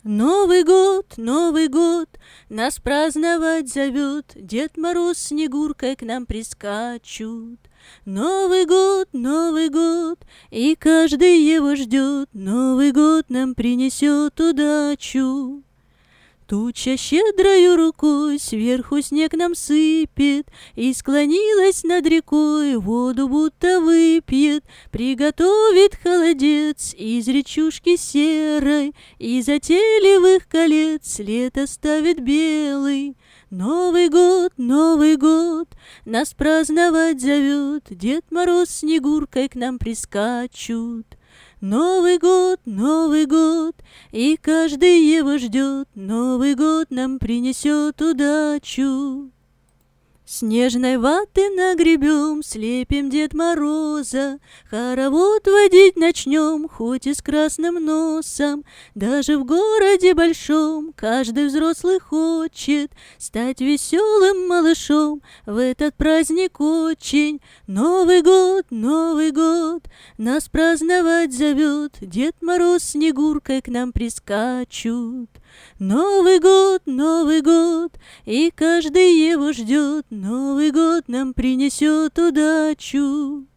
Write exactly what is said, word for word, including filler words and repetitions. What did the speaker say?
Новый год, Новый год, нас праздновать зовет, Дед Мороз с Снегуркой к нам прискачут. Новый год, Новый год, и каждый его ждет, Новый год нам принесет удачу. Туча щедрою рукой сверху снег нам сыпет, И склонилась над рекой, воду будто выпьет. Приготовит холодец из речушки серой, И затейливых колец след оставит белый. Новый год, Новый год, нас праздновать зовет, Дед Мороз с Снегуркой к нам прискачут. Новый год, Новый год, и каждый его ждет, Новый год нам принесет удачу. Снежной ваты нагребем, слепим Дед Мороза, Хоровод водить начнем, хоть и с красным носом. Даже в городе большом каждый взрослый хочет Стать веселым малышом в этот праздник очень. Новый год, Новый год, нас праздновать зовет, Дед Мороз с Снегуркой к нам прискачут. Новый год, Новый год, и каждый его ждет, Новый год нам принесет удачу.